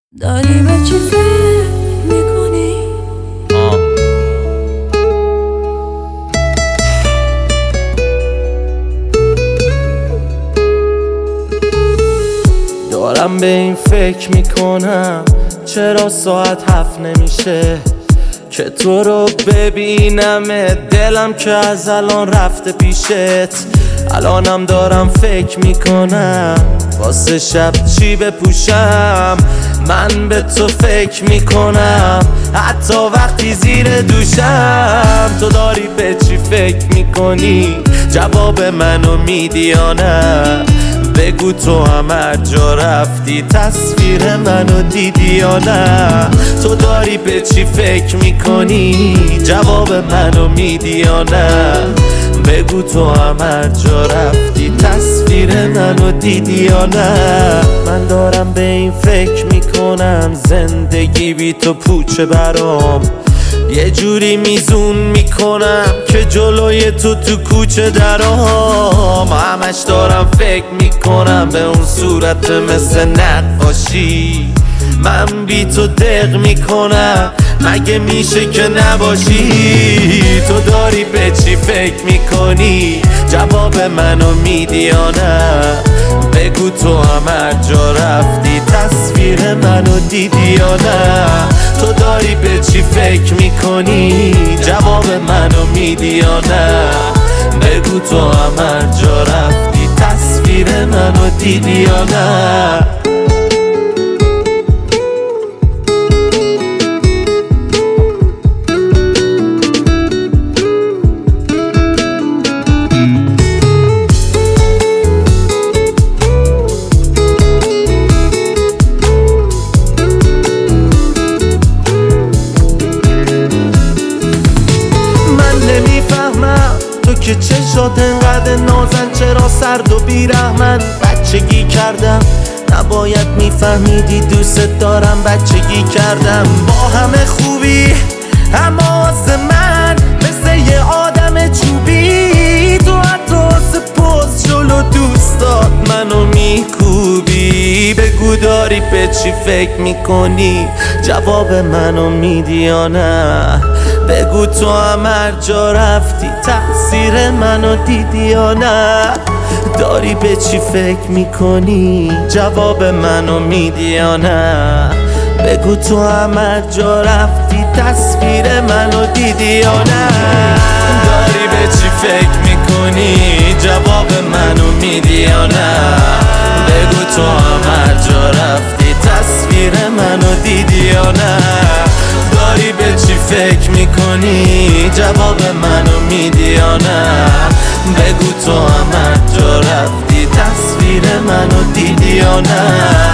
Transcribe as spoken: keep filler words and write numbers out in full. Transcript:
داری به چی فکر میکنی؟ دارم به این فکر میکنم چرا ساعت هفت نمیشه که تو رو ببینم، دلم که از الان رفته پیشت. الانم دارم فکر میکنم واسه شب چی بپوشم. من به تو فکر میکنم حتی وقتی زیر دوشم. تو داری به چی فکر میکنی؟ جواب منو میدی یا نه؟ بگو تو هم هر جا رفتی تصویر منو دیدی یا نه؟ تو داری به چی فکر میکنی؟ جواب منو میدی یا نه؟ بگو تو هم هر جا رفتی تصویر منو دیدی یا نه؟ من دارم به این فکر میکنم زندگی بی تو پوچه برام. یه جوری میزون میکنم که جلوی تو تو کوچه درام. همش دارم فکر میکنم به اون صورت مثل نقاشی. من بی تو دق میکنم مگه میشه که نباشی؟ تو داری به چی فکر میکنی؟ جواب منو میدی یا نه؟ بگو تو هم هر جا رفتی تصویر منو دیدی یا نه؟ تو داری به چی فکر میکنی؟ جواب منو میدی یا نه؟ بگو تو هم هر جا رفتی تصویر منو دیدی یا نه؟ تو که چشات انقدر نازن چرا سرد و بیرحمن؟ بچگی کردم نباید میفهمیدی دوست دارم. بچگی کردم با همه خوبی اما واسه من مثل یه آدم چوبی. تو حتی واسه پوز جلو دوستات منو میکوبی. بگو داری به چی فکر میکنی؟ جواب منو میدی یا نه؟ بگو تو هم هر جا رفتی تأثیر منو دیدی یا نه؟ داری به چی فکر میکنی؟ جواب منو میدی یا نه؟ بگو تو هم هر جا رفتی تصویر منو دیدی یا نه؟ داری به چی فکر میکنی؟ جواب منو میدی یا نه؟ بگو تو هم هر جا رفتی تصویر منو دیدی یا نه؟ داری به چی فکر میکنی؟ جواب منو میدی یا نه؟ بگو تو هم هر جا رفتی تصویر منو دیدی یا نه؟